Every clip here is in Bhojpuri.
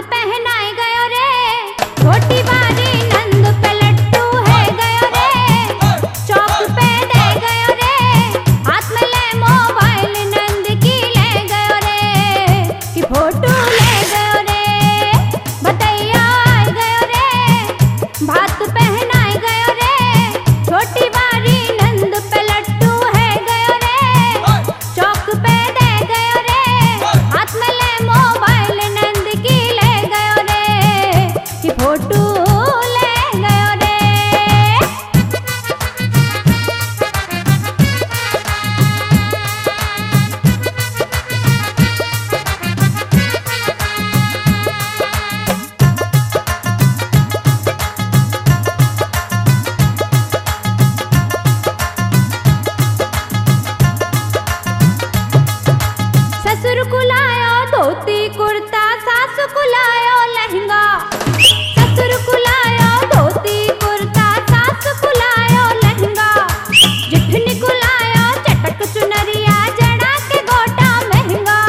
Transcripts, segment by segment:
पहनाए गयो रे, छोटी बारी नंद पे लट्टू है गयो रे, चौक पे दे गयो रे, हाथ में ले मोबाइल नंद की ले गयो रे, कि फोटो ले गयो रे, बतैया आए गयो रे, भात पहनाए गयो रे, छोटी बारी नंद पे लट्टू है गयो रे, चौक पे दे गयो रे, हाथ में ले मोबाइल नंद की ले गयो रे, कि फोटो ले गयो रे। ससुर कुलायो धोती कुर्ता, सासु कुलायो लहंगा, ससुर कुलायो धोती कुर्ता, सासु कुलायो लहंगा, जिठनी कुलायो चटक चुनरिया, जड़ा के गोटा महंगा,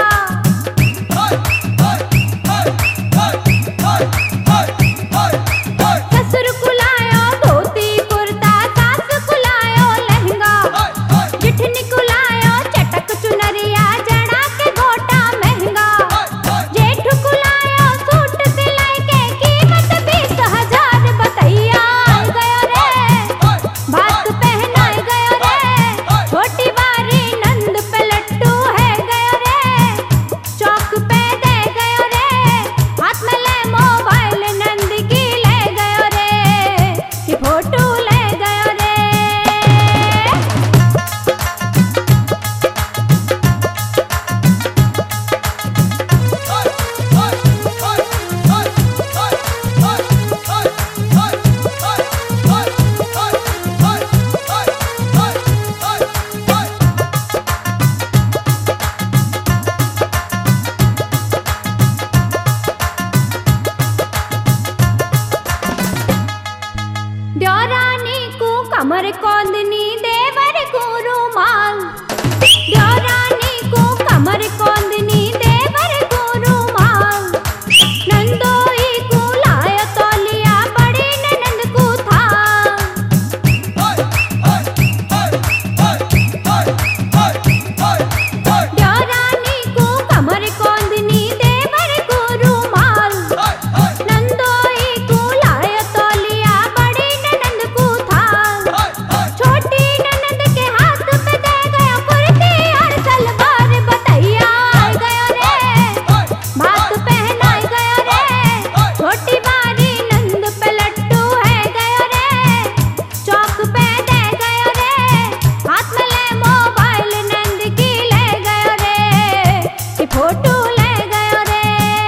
ससुर कुलायो धोती कुर्ता, सासु कुलायो लहंगा, जिठनी कुलायो चटक चुनरिया, जड़ा के गोटा महंगा, जेठ कुलायो सूट सिलाई के कीमत 20,000, बतैया आए गयो रे, भात पहनाए गयो रे, छोटी बारी नंद पे लट्टू है गयो रे, चौक पे दे गयो रे, हाथ में ले मोबाइल नंद की ले गयो रे, कि फोटो ले गयो रे। द्योरानी को कमर कोंदनी, देवर को रुमाल, द्योरानी को कमर कोंदनी, देवर को रुमाल, नंदोई को लायो तौलिया, बड़ी ननंद को थाल, द्योरानी को कमर कोंदनी, देवर को रुमाल, नंदोई को लायो तौलिया, बड़ी ननंद को थाल, छोटी ननंद के हाथ पे दे गया कुर्ती और सलवार, बतैया आए गयो रे, भात पहनाए गयो रे, छोटी बारी नंद पे लट्टू है गयो रे, चौक पे दे गयो रे, हाथ में ले मोबाइल नंद की ले गयो रे, कि फोटो ले गयो रे।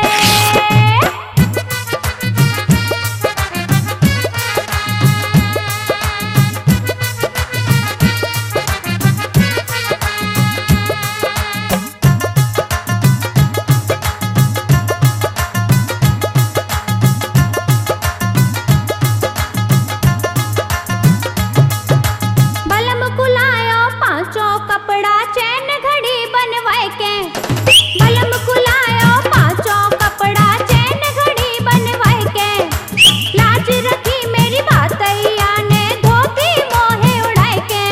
बलम कुलायो पांचों कपड़ा, चैन घड़ी बनवाए के, बलम कुलायो पांचों कपड़ा, चैन घड़ी बनवाए के, लाज रखी मेरी बातैया ने, धोती मोहे उड़ाए के,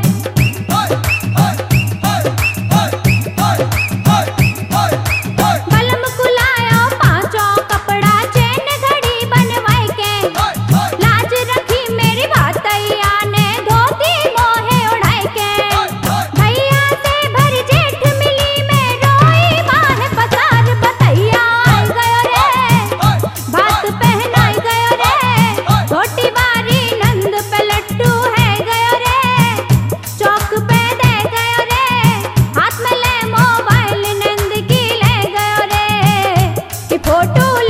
बलम कुलायो पांचों कपड़ा, चैन घड़ी बनवाए के, लाज रखी मेरी बातैया ने, धोती मोहे उड़ाए के, भैया से भरी जेठ मिली मैं, रोई माह पसार, बतैया आए गयो रे, भात पहनाए गयो रे, छोटी बारी नंद पे लट्टू है गयो रे, चौक पे दे गयो रे, हाथ में ले मोबाइल नंद की ले गयो रे, कि फोटो